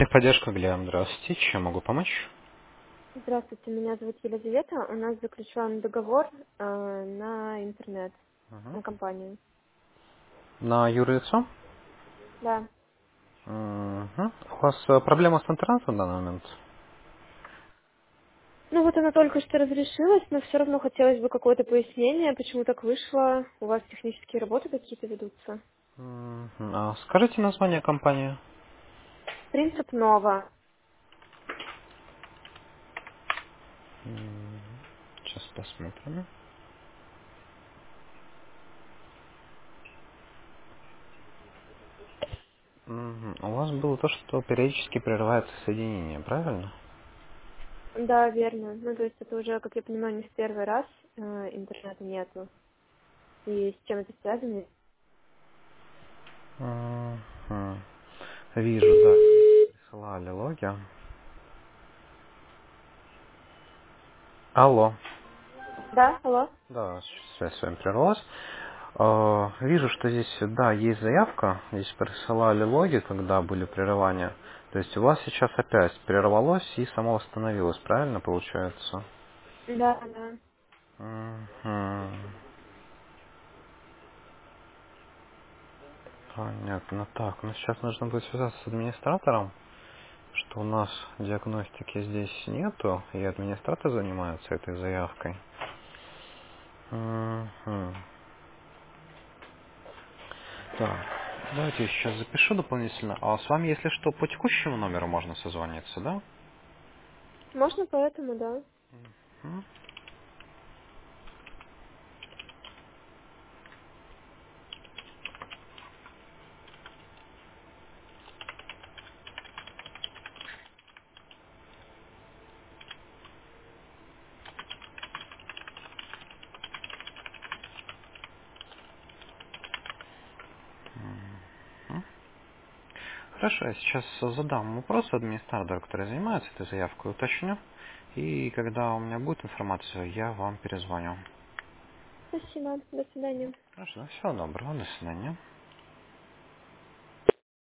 Техподдержка, Глеб, здравствуйте. Чем могу помочь? Здравствуйте, меня зовут Елизавета. У нас заключен договор на интернет, Мгм. на компанию. На юрлицо? Да. Мгм. У вас проблема с интернетом в данный момент? Ну вот она только что разрешилась, но все равно хотелось бы какое-то пояснение, почему так вышло. У вас технические работы какие-то ведутся? Мгм. Скажите название компании. Принцип ново. М, Сейчас посмотрим. У вас было то, что периодически прерывается соединение, правильно? Да, верно. Ну, то есть это уже, как я понимаю, не в первый раз интернета нету. И с чем это связано? Мгм. Вижу, да, здесь присылали логи. Алло. Да, алло? Да, связь с вами прервалась. Вижу, что здесь, да, есть заявка. Здесь присылали логи, когда были прерывания. То есть у вас сейчас опять прервалось и само восстановилось, правильно получается? Да, да. Мгм. Понятно. Так, ну сейчас нужно будет связаться с администратором, что у нас диагностики здесь нету, и администратор занимается этой заявкой. Мгм. Так, давайте я сейчас запишу дополнительно. А с вами, если что, по текущему номеру можно созвониться, да? Можно поэтому, да. М? Хорошо, я сейчас задам вопрос администратору, который занимается этой заявкой, уточню. И когда у меня будет информация, я вам перезвоню. Спасибо. До свидания. Хорошо, всего доброго, до свидания.